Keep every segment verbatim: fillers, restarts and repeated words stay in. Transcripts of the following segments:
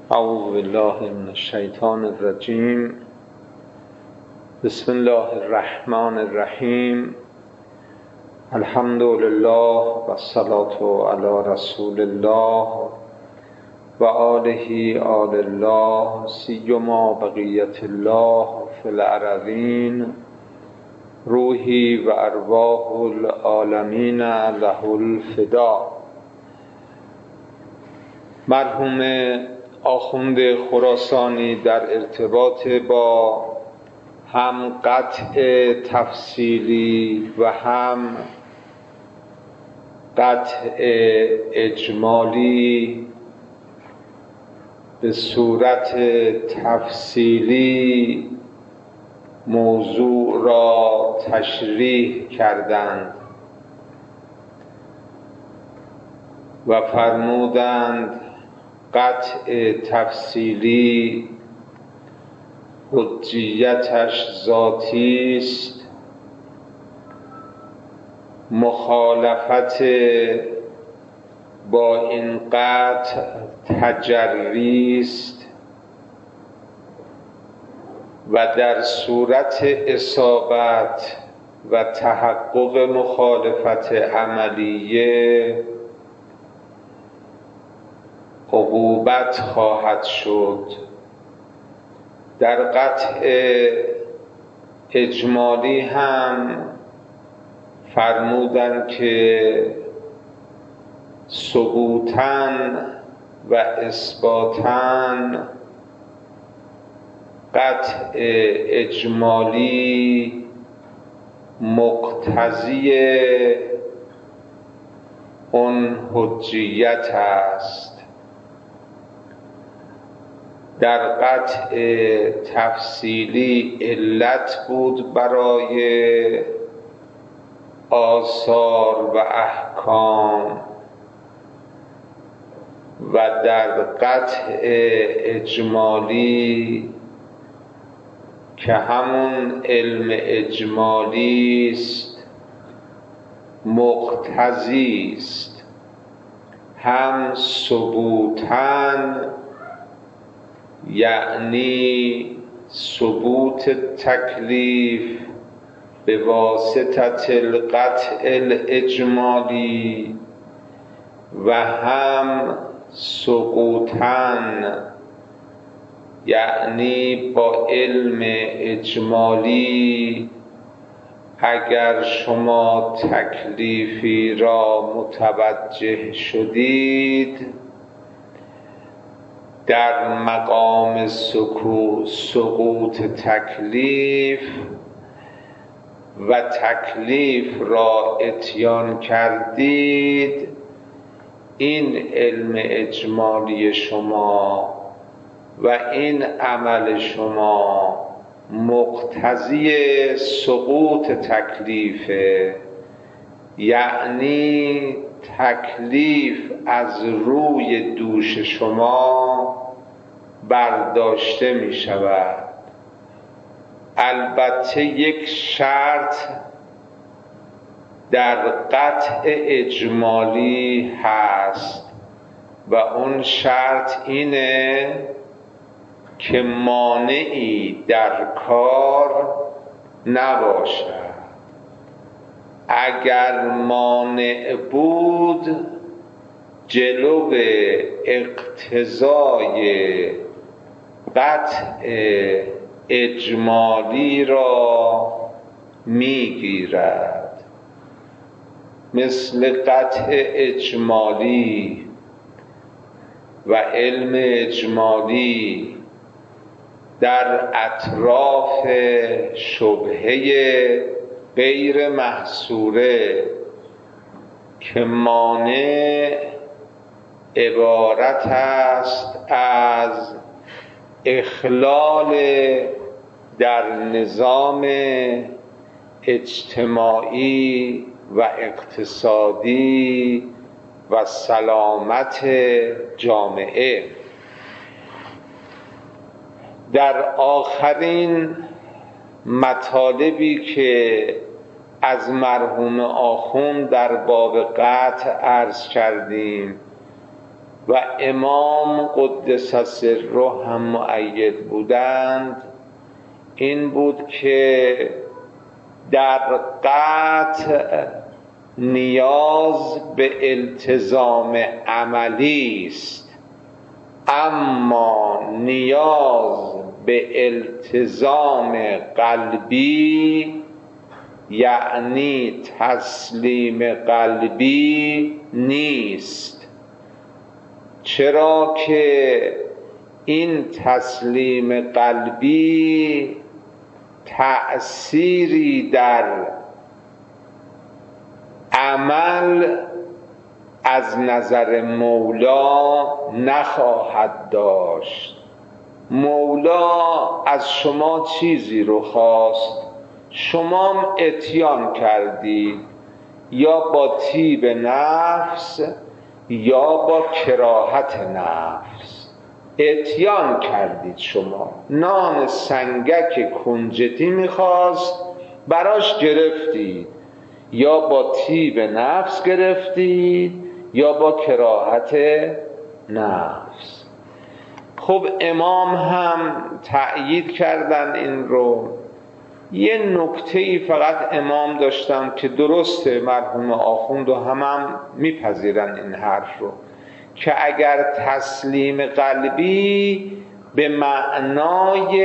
اعوذ بالله من الشیطان الرجیم. بسم الله الرحمن الرحیم. الحمد لله و الصلاة علی رسول الله و آله آل الله سیما بقیت الله فی الارضین. روحی و ارواح العالمین له الفدا. مرحوم آخوند خراسانی در ارتباط با هم قطع تفصیلی و هم قطع اجمالی به صورت تفصیلی موضوع را تشریح کردند و فرمودند قطع تفصیلی حجیتش ذاتی است، مخالفت با این قطع تجری است و در صورت اصابت و تحقق مخالفت عملیه عقوبت خواهد شد. در قطع اجمالی هم فرمودند که ثبوتاً و اثباتاً قطع اجمالی مقتضی اون حجیت است. در قطع تفصیلی علت بود برای آثار و احکام و در قطع اجمالی که همون علم اجمالی است مقتضی است، هم ثبوتاً یعنی ثبوت تکلیف به واسطه القطع الاجمالی و هم سقوطاً یعنی با علم اجمالی اگر شما تکلیفی را متوجه شدید در مقام سقوط تکلیف و تکلیف را اتیان کردید، این علم اجمالی شما و این عمل شما مقتضی سقوط تکلیفه، یعنی تکلیف از روی دوش شما برداشته می شود. البته یک شرط در قطع اجمالی هست و اون شرط اینه که مانعی در کار نباشد. اگر مانع بود جلو اقتضای قطع اجمالی را میگیرد، مثل قطع اجمالی و علم اجمالی در اطراف شبهه غیر محصوره که مانع عبارت است از اخلال در نظام اجتماعی و اقتصادی و سلامت جامعه. در آخرین مطالبی که از مرحوم آخوند در باب قطع عرض کردیم و امام قدس سره هم مؤید بودند این بود که در قطع نیاز به التزام عملی است، اما نیاز به التزام قلبی یعنی تسلیم قلبی نیست. چرا که این تسلیم قلبی تأثیری در عمل از نظر مولا نخواهد داشت. مولا از شما چیزی رو خواست، شما اتیان کردید، یا با طیب نفس یا با کراهت نفس اتیان کردید. شما نان سنگک کنجدی میخواست، براش گرفتید، یا با طیب نفس گرفتید یا با کراهت نفس. خب امام هم تأیید کردن این رو. یه نکته‌ای فقط امام داشتن که درسته، مرحوم آخوند و هم, هم میپذیرن این حرف رو، که اگر تسلیم قلبی به معنای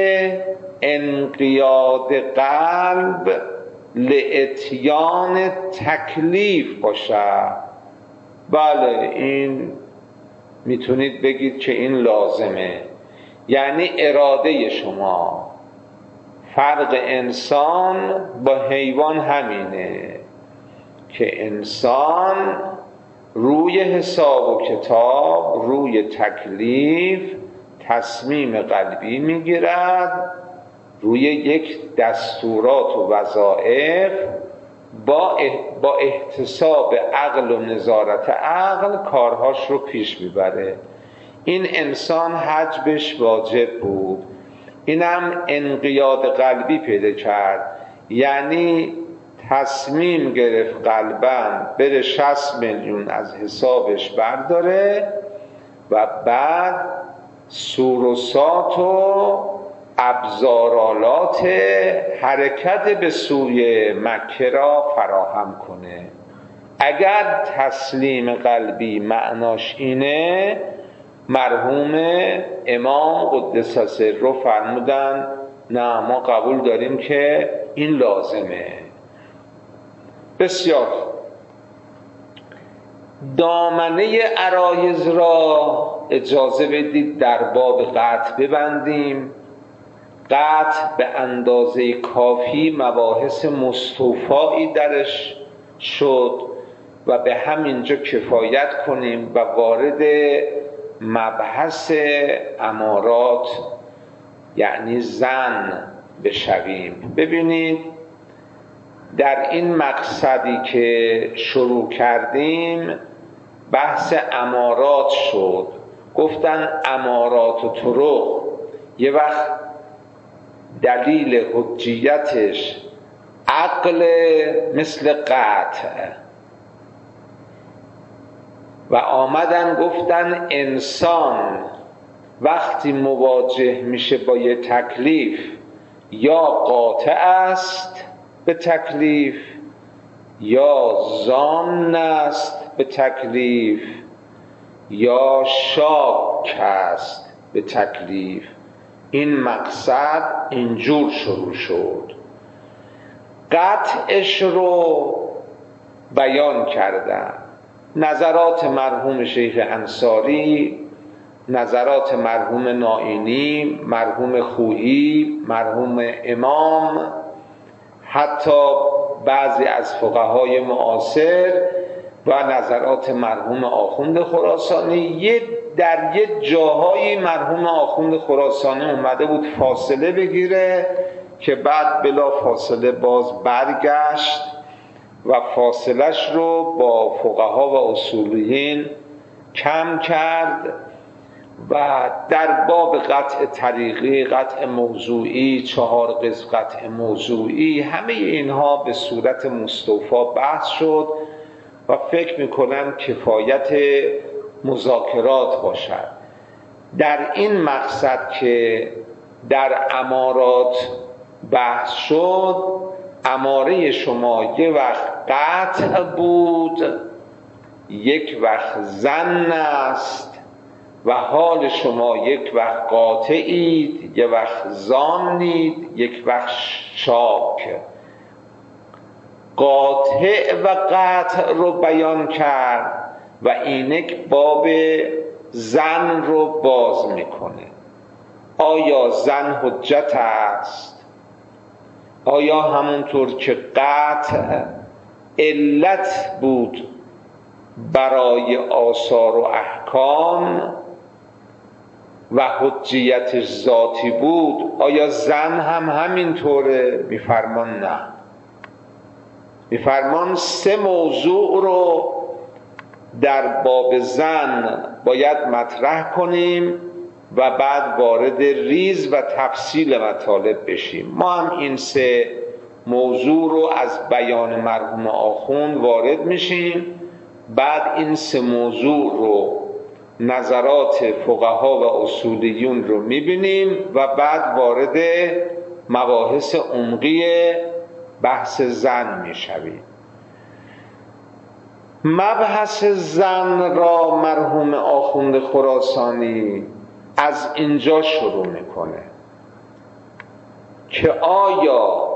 انقیاد قلب لاتیان تکلیف باشه، بله این میتونید بگید که این لازمه، یعنی اراده شما. فرق انسان با حیوان همینه که انسان روی حساب و کتاب، روی تکلیف تصمیم قلبی میگیرد، روی یک دستورات و وظایف با با احتساب عقل و نظارت عقل کارهاش رو پیش میبره. این انسان حجبش واجب بود، اینم انقیاد قلبی پیدا کرد، یعنی تصمیم گرفت قلباً بره شصت میلیون از حسابش برداره و بعد سوروسات و ابزارالات حرکت به سوی مکه را فراهم کنه. اگر تسلیم قلبی معناش اینه، مرحوم امام قدس سره فرمودن نه، ما قبول داریم که این لازمه. بسیار. دامنه عرایض را اجازه بدید در باب قطع ببندیم. قطع به اندازه کافی مباحث مستوفایی درش شد و به همینجا کفایت کنیم و وارد مبحث امارات یعنی زن بشویم. ببینید در این مقصدی که شروع کردیم بحث امارات شد. گفتن امارات و طرق یه وقت دلیل حجیتش عقل مثل قطع، و آمدن گفتن انسان وقتی مواجه میشه با یه تکلیف یا قاطع است به تکلیف یا ضامن است به تکلیف یا شاک است به تکلیف. این مقصد اینجور شروع شد. قطعش رو بیان کردن، نظرات مرحوم شیخ انصاری، نظرات مرحوم نائینی، مرحوم خویی، مرحوم امام، حتی بعضی از فقهای معاصر و نظرات مرحوم آخوند خراسانی. یه در یه جاهایی مرحوم آخوند خراسانی اومده بود فاصله بگیره که بعد بلا فاصله باز برگشت و فاصلش رو با فقها و اصولیین کم کرد و در باب قطع طریقی، قطع موضوعی، چهار قسم قطع موضوعی، همه اینها به صورت مستوفا بحث شد و فکر میکنم کفایت مذاکرات باشد. در این مقصد که در امارات بحث شد، اماره شما یک وقت قطع بود، یک وقت ظن است و حال شما یک وقت قاطعید، یک وقت ظانید، یک وقت شاک. قاطع و قطع رو بیان کرد و اینک باب ظن رو باز میکنه. آیا ظن حجت است؟ آیا همونطور که قطع علت بود برای آثار و احکام و حجیتش ذاتی بود، آیا ظن هم همینطوره؟ میفرمان نه. میفرمان سه موضوع رو در باب ظن باید مطرح کنیم و بعد وارد ریز و تفصیل مطالب بشیم. ما هم این سه موضوع رو از بیان مرحوم آخوند وارد میشیم، بعد این سه موضوع رو نظرات فقها و اصولیون رو میبینیم و بعد وارد مباحث عمقی بحث ظن میشویم. مبحث ظن را مرحوم آخوند خراسانی از اینجا شروع میکنه که آیا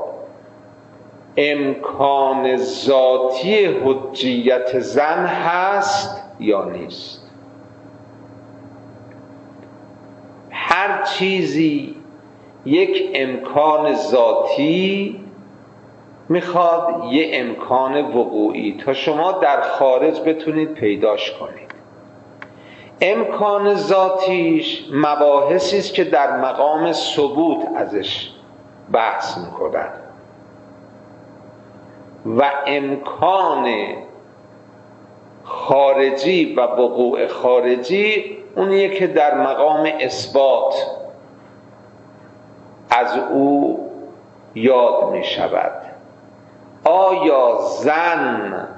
امکان ذاتی حجیت ظن هست یا نیست. هر چیزی یک امکان ذاتی میخواد یه امکان وقوعی تا شما در خارج بتونید پیداش کنید. امکان ذاتیش مباحثی است که در مقام ثبوت ازش بحث میکنن و امکان خارجی و وقوع خارجی اونیه که در مقام اثبات از او یاد می شود. آیا ظن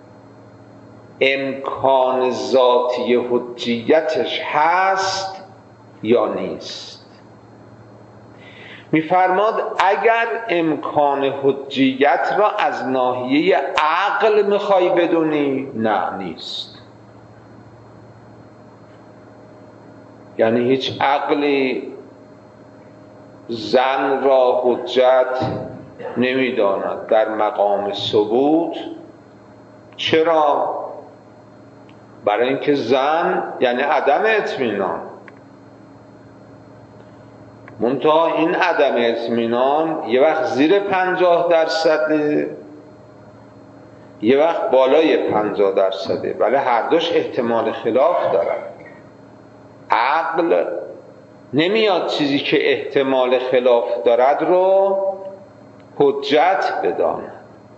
امکان ذاتی حجیتش هست یا نیست؟ میفرماد اگر امکان حجیت را از ناحیه عقل میخوای بدونی، نه نیست. یعنی هیچ عقلی ظن را حجت نمیداند در مقام ثبوت. چرا؟ برای اینکه ظن یعنی عدم اطمینان، منتها این عدم اطمینان یه وقت زیر پنجاه درصده، یه وقت بالای پنجاه درصده، ولی هر دوش احتمال خلاف دارد. عقل نمیاد چیزی که احتمال خلاف دارد رو حجت بداند.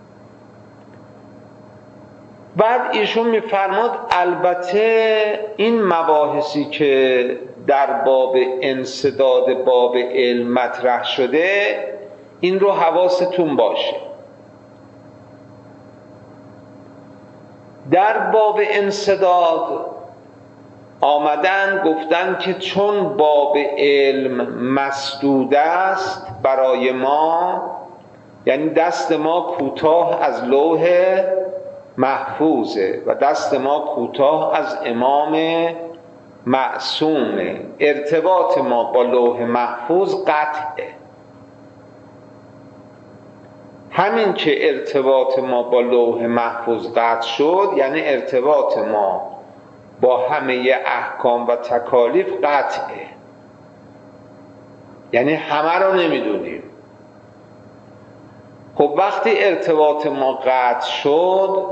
بعد ایشون میفرماد البته این مباحثی که در باب انسداد باب علم مطرح شده این رو حواستون باشه. در باب انسداد آمدن گفتن که چون باب علم مسدود است برای ما، یعنی دست ما کوتاه از لوح محفوظه و دست ما کوتاه از امام معصومه، ارتباط ما با لوح محفوظ قطعه. همین که ارتباط ما با لوح محفوظ قطع شد یعنی ارتباط ما با همه احکام و تکالیف قطعه، یعنی همه رو نمیدونیم. خب وقتی ارتباط ما قطع شد،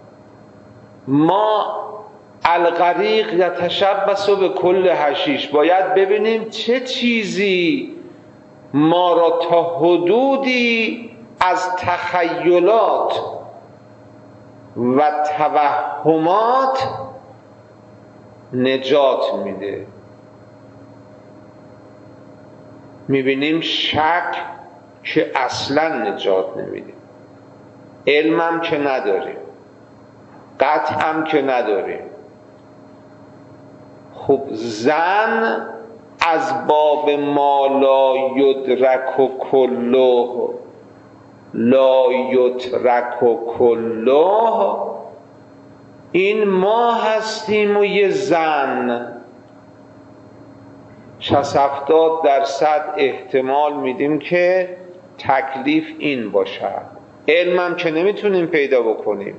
ما الغریق یتشبث به کل حشیش باید ببینیم چه چیزی ما را تا حدودی از تخیلات و توهمات نجات میده. میبینیم شک که اصلا نجات نمیده، علمم که نداریم، قطعم که نداریم، خب زن از باب ما لا یدرک و کله لا یترک و کله، این ما هستیم و یه زن. شصت هفتاد درصد احتمال میدیم که تکلیف این باشد. علمم که نمیتونیم پیدا بکنیم،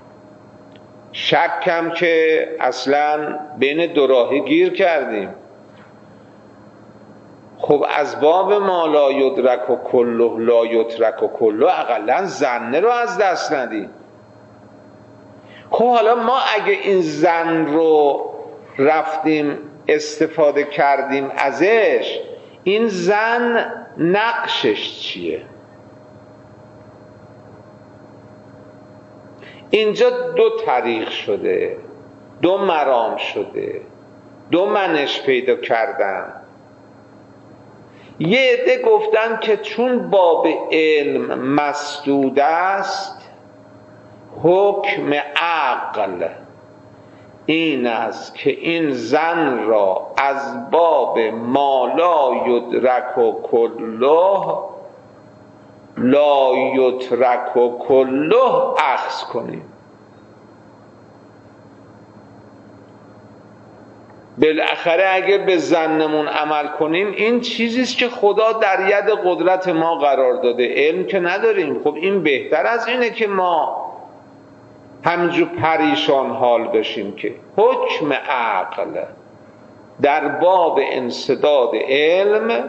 شکم که اصلا بین دو راهی گیر کردیم. خب از باب ما لا یدرک و کله لا یترک و کله، اقلا زنه رو از دست ندیم. خب حالا ما اگه این زن رو رفتیم استفاده کردیم ازش، این زن نقشش چیه؟ اینجا دو طریق شده، دو مرام شده، دو منش پیدا کردن. یه عده گفتن که چون باب علم مسدود است، حکم عقل این است که این زن را از باب ما لا یدرک و کله لا یترک و کله اخذ کنیم. بالاخره اگر به زنمون عمل کنیم، این چیزیست که خدا در ید قدرت ما قرار داده، علم که نداریم. خب این بهتر از اینه که ما همینجور پریشان حال بشیم. که حکم عقل در باب انسداد علم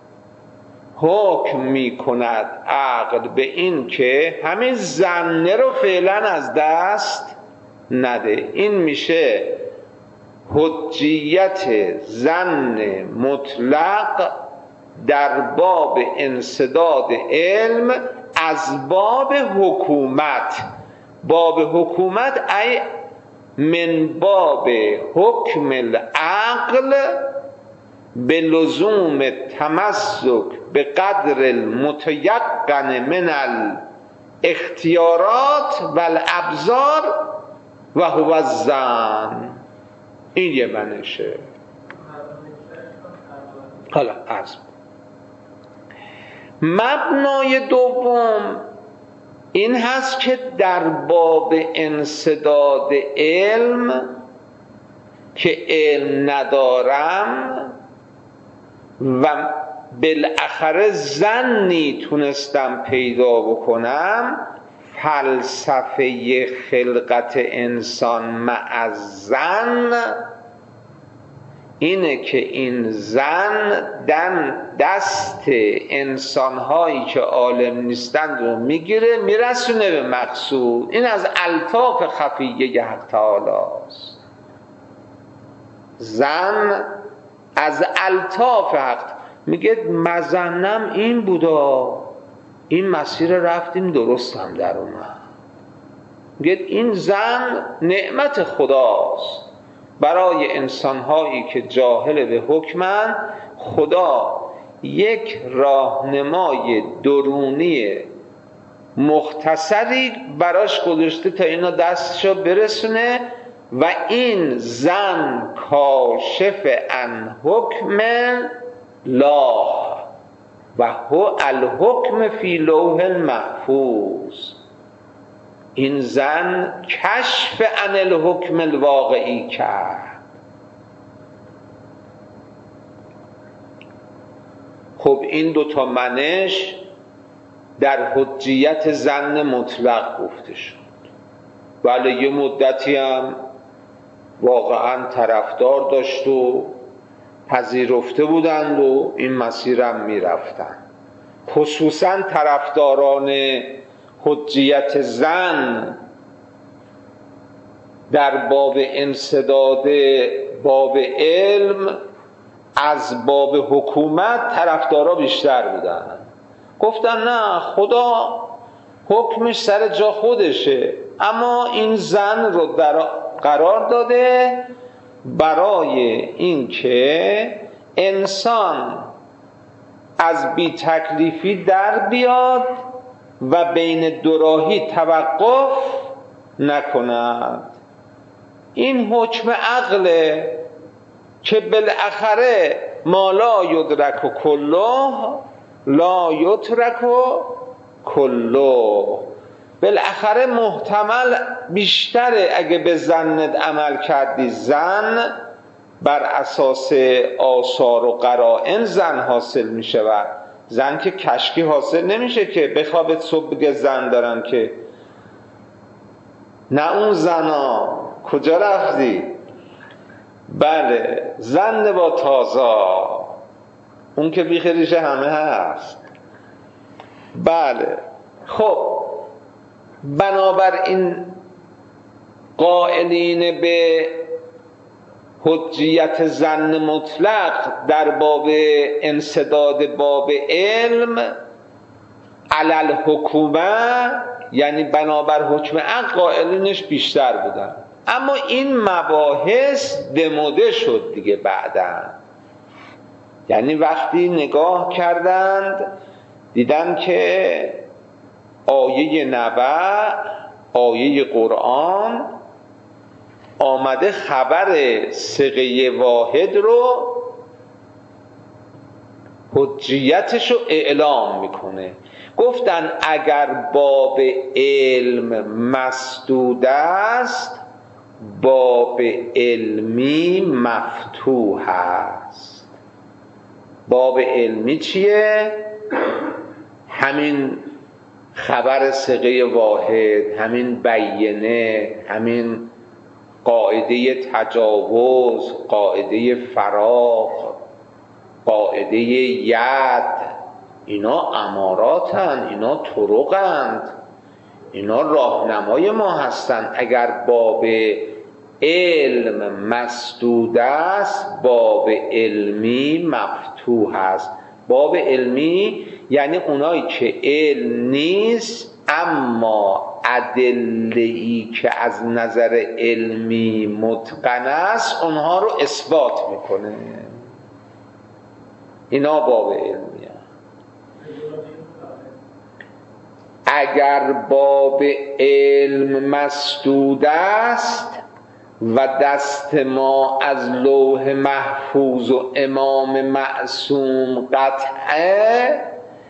حکم می کند عقل به این که همین زنه رو فعلا از دست نده. این میشه حجیت زن مطلق در باب انسداد علم از باب حکومت. باب حکومت ای من باب حکم العقل به لزوم تمسک به قدر المتیقن من الاختیارات و الابزار و هو الزن. این یه منشه. حالا عرض مبنای دوم این هست که در باب انسداد علم که علم ندارم و بالاخره زنی تونستم پیدا بکنم، فلسفه خلقت انسان مع زن اینه که این زن دن دست انسانهایی که عالم نیستند رو میگیره میرسونه به مقصود. این از الطاف خفیه حق تعالی است. زن از الطاف حق میگه مزنم این بودا، این مسیر رفتیم درستم در اومد. میگه این زن نعمت خداست برای انسانهایی که جاهل به حکمن. خدا یک راهنمای درونی مختصری براش گذاشته تا اینا دستشو برسونه و این زن کاشف عن حکم الله و هو الحکم فی لوح المحفوظ. این زن کشف عن الحکم الواقعی کرد. خب این دوتا منش در حجیت زن مطلق گفته شد، ولی یه مدتی هم واقعا طرفدار داشت و پذیرفته بودند و این مسیرم میرفتن. خصوصا طرفداران حجیت زن در باب انسداد باب علم از باب حکومت طرفدارا بیشتر بودن. گفتن نه، خدا حکمش سر جا خودشه، اما این زن رو در قرار داده برای اینکه انسان از بی تکلیفی در بیاد و بین دو راهی توقف نکند. این حکم عقله. که بالاخره ما لا یدرک و کله لا یترک و کله، بالاخره محتمل بیشتره اگه به ظنت عمل کردی. زن بر اساس آثار و قرائن زن حاصل میشه و زن که کشکی حاصل نمیشه که بخوابت صبح بگه زن دارم، که نه اون زنا کجا رفتی؟ بله زن با تازا، اون که بیخیریشه همه هست. بله خب بنابراین قائلین به حجیت ظن مطلق در باب انسداد باب علم علل حکومه، یعنی بنابر حکم عقل قائلینش بیشتر بودن. اما این مباحث دموده شد دیگه بعداً، یعنی وقتی نگاه کردند دیدن که آیه نبع، آیه قرآن آمده خبر ثقه واحد رو حجیتش رو اعلام میکنه. گفتن اگر باب علم مسدود است باب علمی مفتوح است. باب علمی چیه؟ همین خبر ثقه واحد، همین بیینه، همین قاعده تجاوز، قاعده فراغ، قاعده ید، اینا اماراتن، اینا طرقند، اینا راهنمای ما هستند. اگر باب علم مسدود است باب علمی مفتوح است. باب علمی یعنی اونایی که علم نیست اما ادله‌ای که از نظر علمی متقن است اونها رو اثبات میکنه، اینا باب علمی هست. اگر باب علم مسدود است و دست ما از لوح محفوظ و امام معصوم قطعه،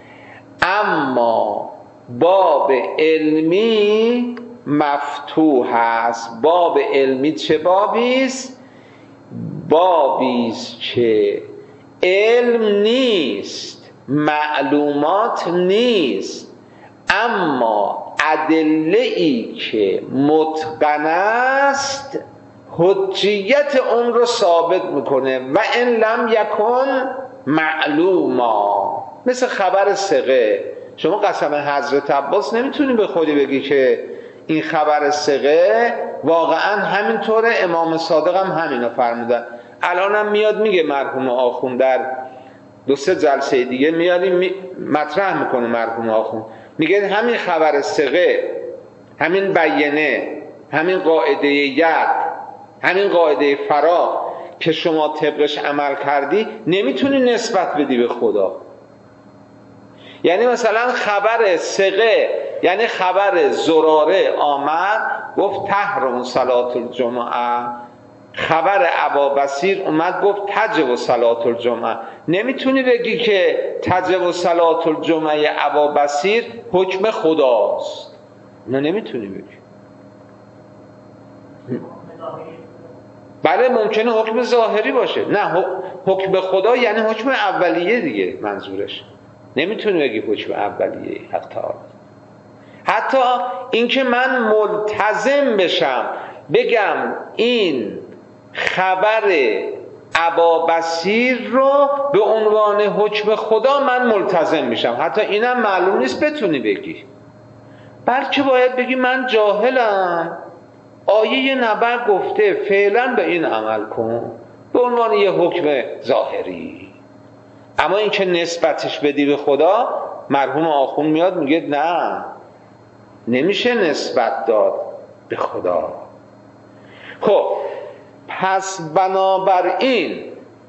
اما باب علمی مفتوح است. باب علمی چه بابی است؟ بابی است که علم نیست، معلومات نیست، اما ادله‌ای که متقن است حجیت اون رو ثابت میکنه و ان لم یکن معلوما. مثل خبر ثقه، شما قسم حضرت عباس نمیتونی به خودی بگی که این خبر ثقه واقعا همینطوره، امام صادق هم همینو فرمودن. الان هم میاد میگه مرحوم آخوند، در دو سه جلسه دیگه میادیم می... مطرح میکنه مرحوم آخوند، میگه همین خبر ثقه، همین بیینه، همین قاعده ید، همین قاعده فرا که شما طبقش عمل کردی نمیتونی نسبت بدی به خدا. یعنی مثلا خبر ثقه، یعنی خبر زراره آمد گفت تحرم صلاة الجمعه، خبر ابا بصیر اومد گفت تجب صلاة الجمعه. نمیتونی بگی که تجب صلاة الجمعه ابا بصیر حکم خداست، نه نمیتونی بگی. بله ممکنه حکم ظاهری باشه، نه حکم خدا یعنی حکم اولیه دیگه منظورش، نمیتونی بگی حکم اولیه حق تعالی. حتی اینکه من ملتزم بشم بگم این خبر ابا بصیر رو به عنوان حکم خدا من ملتزم میشم، حتی اینم معلوم نیست بتونی بگی، بلکه باید بگی من جاهلم، آیه نبع گفته فعلا به این عمل کن به عنوان یه حکم ظاهری. اما این که نسبتش بدی به خدا، مرحوم آخوند میاد میگه نه نمیشه نسبت داد به خدا. خب پس بنابراین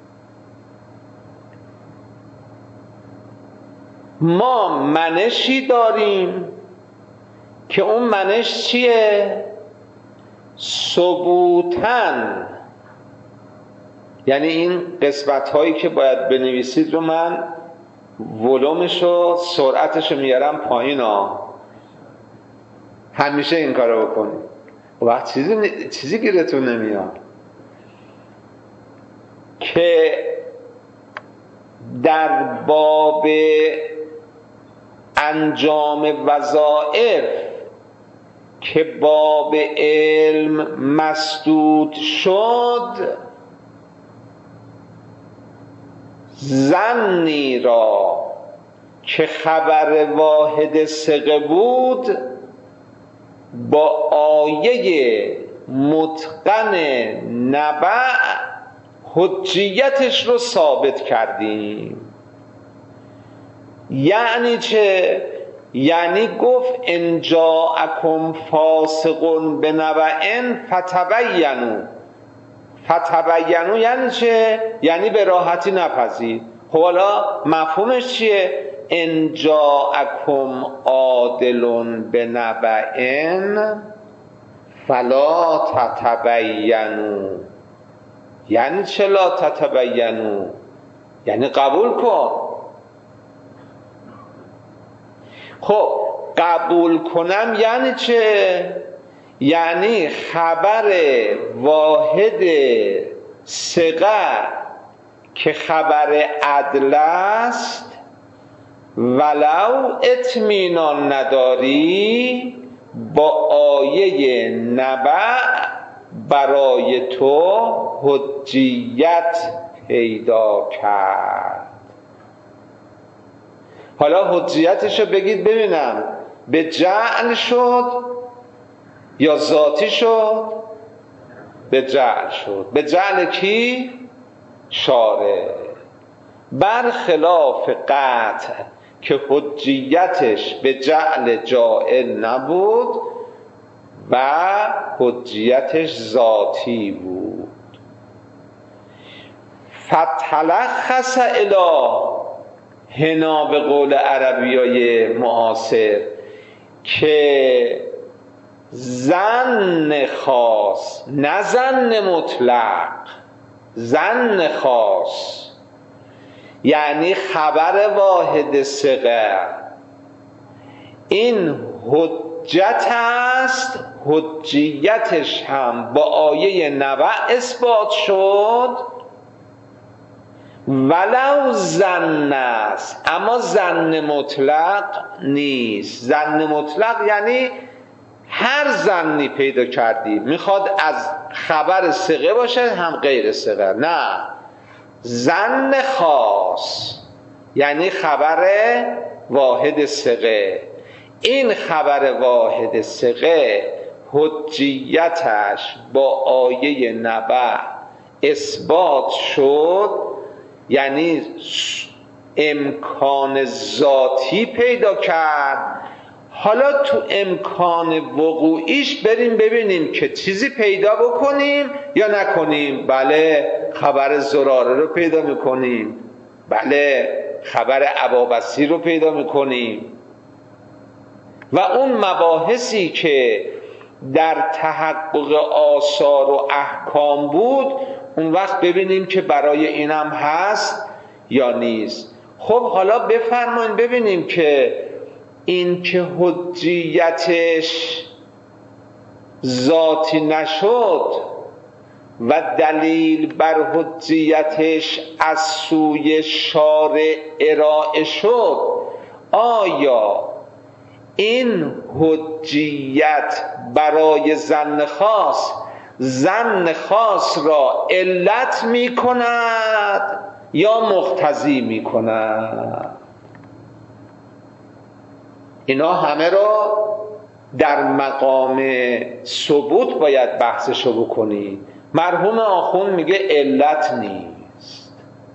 ما منشی داریم که اون منش چیه؟ ثبوتاً یعنی این قسمت هایی که باید بنویسید رو من ولومش و سرعتش رو میارم پایین ها. همیشه این کارو بکنید. وقت چیزی چیزی گیرتون نمیاد که در باب انجام وظایف که باب علم مسدود شد، ظنی را که خبر واحد ثقه بود با آیه متقن نبع حجیتش رو ثابت کردیم. یعنی چه؟ یعنی گفت ان جاءکم فاسق بنبأ فتبینوا. فتبینوا یعنی چه؟ یعنی به راحتی نپذید. خب حالا مفهومش چیه؟ ان جاءکم عادل بنبأ فلا تتبینوا. یعنی چه لا تتبینوا؟ یعنی قبول کن. خب قبول کنم یعنی چه؟ یعنی خبر واحد ثقه که خبر عدل است ولو اطمینان نداری، با آیه نبع برای تو حجیت پیدا کرد. حالا حجیتش رو بگید ببینم، به جعل شد یا ذاتی شد؟ به جعل شد. به جعل کی؟ شارع. برخلاف قطع که حجیتش به جعل جائل نبود و حجیتش ذاتی بود. فتلخص الی هنا به قول عربیای معاصر که ظن خاص نه ظن مطلق، ظن خاص یعنی خبر واحد ثقه این حجت است، حجیتش هم با آیه نبع اثبات شد ولو ظن است، اما ظن مطلق نیست. ظن مطلق یعنی هر ظنی پیدا کردی، میخواد از خبر ثقه باشه هم غیر ثقه، نه، ظن خاص یعنی خبر واحد ثقه. این خبر واحد ثقه حجیتش با آیه نبع اثبات شد، یعنی امکان ذاتی پیدا کرد. حالا تو امکان وقوعیش بریم ببینیم که چیزی پیدا بکنیم یا نکنیم. بله، خبر زراره رو پیدا میکنیم، بله خبر ابابصیر رو پیدا میکنیم و اون مباحثی که در تحقق آثار و احکام بود اون وقت ببینیم که برای اینم هست یا نیست. خب حالا بفرمایید ببینیم که این که حجیتش ذاتی نشد و دلیل بر حجیتش از سوی شارع ارائه شد، آیا این حجیت برای ظن خاص ظن خاص را علت می کند یا مقتضی می کند؟ اینا همه را در مقام ثبوت باید بحثشو بکنی. مرحوم آخوند میگه علت نیست،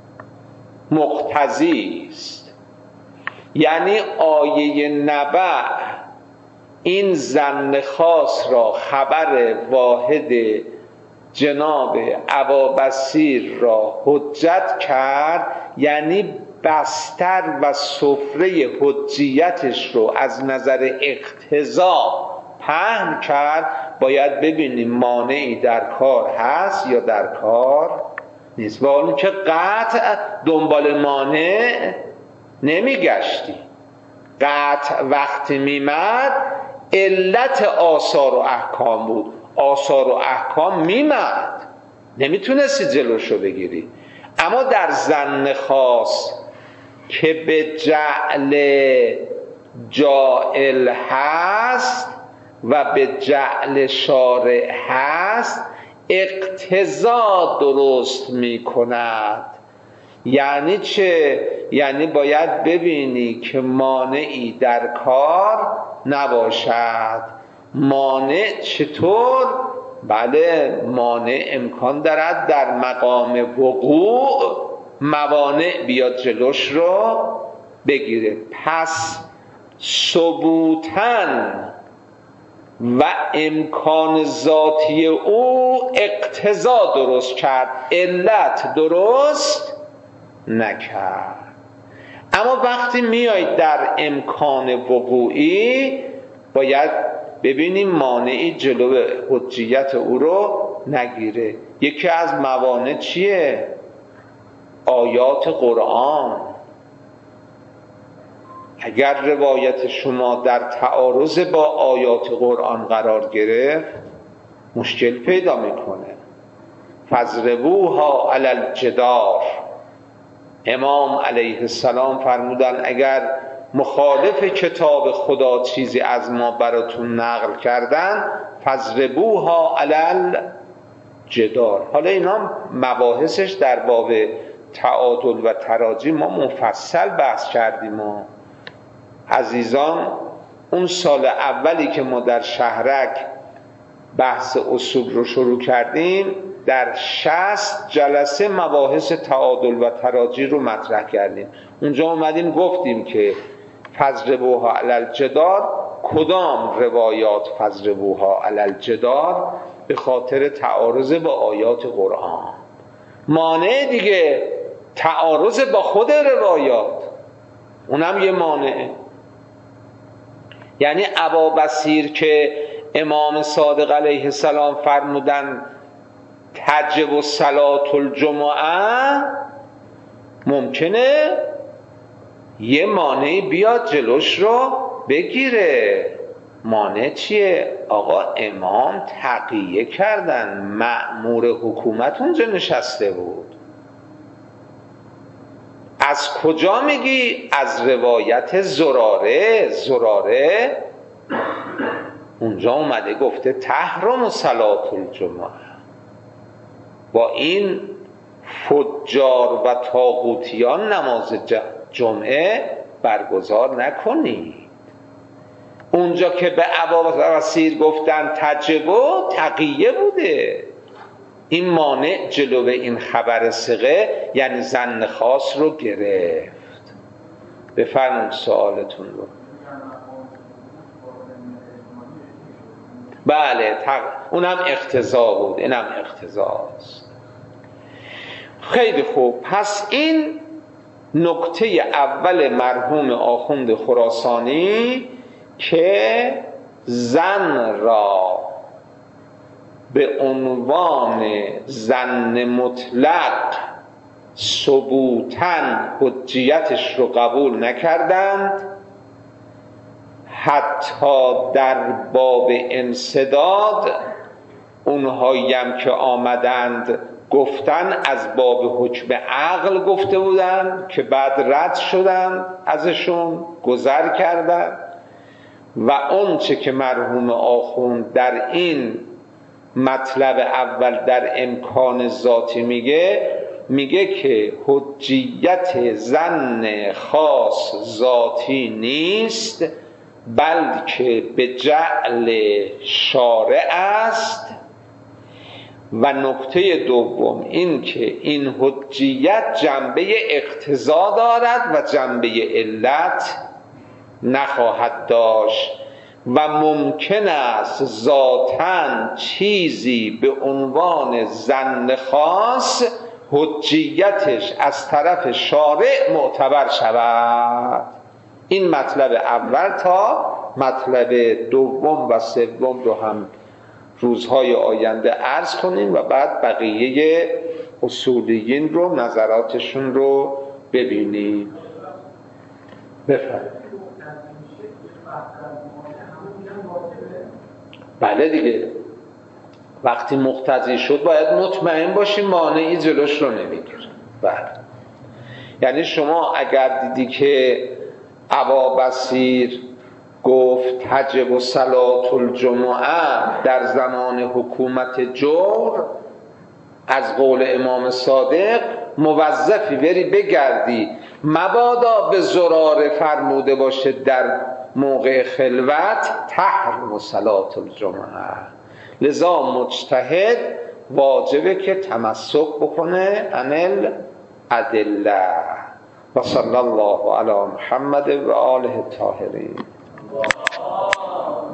مقتضی است. یعنی آیه نبع این ظن خاص را خبر واحد جناب ابابصیر را حجت کرد، یعنی بستر و سفره حجیتش رو از نظر اقتضا پهن کرد. باید ببینیم مانعی در کار هست یا در کار نیست. و اون که قطع دنبال مانع نمیگشتی. قطع وقتی میمد علت آثار و احکام بود. آثار و احکام میمد، نمیتونستی جلوشو بگیری. اما در ظن خاص که به جعل جائل هست و به جعل شارع هست اقتضا درست می کند. یعنی چه؟ یعنی باید ببینی که مانعی در کار نباشد. مانع چطور؟ بله، مانع امکان دارد در مقام وقوع موانع بیاد جلوش رو بگیره. پس ثبوتن و امکان ذاتی او اقتضا درست کرد، علت درست نکرد. اما وقتی میاید در امکان وقوعی باید ببینیم مانعی جلو حجیت او رو نگیره. یکی از موانع چیه؟ آیات قرآن. اگر روایت شما در تعارض با آیات قرآن قرار گرفت مشکل پیدا میکنه. فضربوها علی الجدار. امام علیه السلام فرمودن اگر مخالف کتاب خدا چیزی از ما براتون نقل کردن فضربوها علی الجدار. حالا اینا مباحثش در باب تعادل و تراجی ما مفصل بحث کردیم. و عزیزان اون سال اولی که ما در شهرک بحث اصول رو شروع کردیم در شصت جلسه مباحث تعادل و تراجی رو مطرح کردیم. اونجا اومدیم گفتیم که فضربوها علی الجدار، کدام روایات فضربوها علی الجدار؟ به خاطر تعارض با آیات قرآن. مانع دیگه تعارض با خود روایات، اونم یه مانع. یعنی ابا بصیر که امام صادق علیه السلام فرمودن تجب صلاة الجمعه، ممکنه یه مانعی بیاد جلوش رو بگیره. مانع چیه؟ آقا امام تقیه کردن، مأمور حکومت اونجا نشسته بود. از کجا میگی؟ از روایت زراره. زراره اونجا اومده گفته تحرم صلاة الجمعه، با این فجار و طاغوتیان نماز جمعه برگزار نکنید. اونجا که به ابا بصیر گفتن تجبو، تقیه بوده. این مانع جلو این خبر ثقه یعنی ظن خاص رو گرفت. بفرمایید سوالتون رو. بله تق... اونم اقتضا بود، اینم اقتضاست. خیلی خوب. پس این نکته اول مرحوم آخوند خراسانی که ظن را به عنوان ظن مطلق ثبوتاً حجیتش رو قبول نکردند، حتی در باب انسداد اونهایی هم که آمدند گفتن از باب حکم عقل گفته بودن که بعد رد شدن، ازشون گذر کردن. و اون چه که مرحوم آخوند در این مطلب اول در امکان ذاتی میگه، میگه که حجیت ظن خاص ذاتی نیست بلکه به جعل شارع است. و نکته دوم این که این حجیت جنبه اقتضا دارد و جنبه علت نخواهد داشت و ممکن است ذاتاً چیزی به عنوان ظن خاص حجیتش از طرف شارع معتبر شود. این مطلب اول تا مطلب دوم و سوم رو هم روزهای آینده عرض کنیم و بعد بقیه اصولیین رو نظراتشون رو ببینیم. بفرمایید. بله دیگه، وقتی مقتضی شد باید مطمئن باشیم مانعی جلوش رو نمیگیره. بله، یعنی شما اگر دیدی که ابا بصیر گفت تجب و صلاة الجمعه در زمان حکومت جور، از قول امام صادق موظفی بری بگردی مبادا به زرار فرموده باشه در موقع خلوت تحرم و صلاة الجمعه. لذا مجتهد واجبه که تمسک بکنه عن الادله. و صلی الله علی محمد و آله الطاهرین.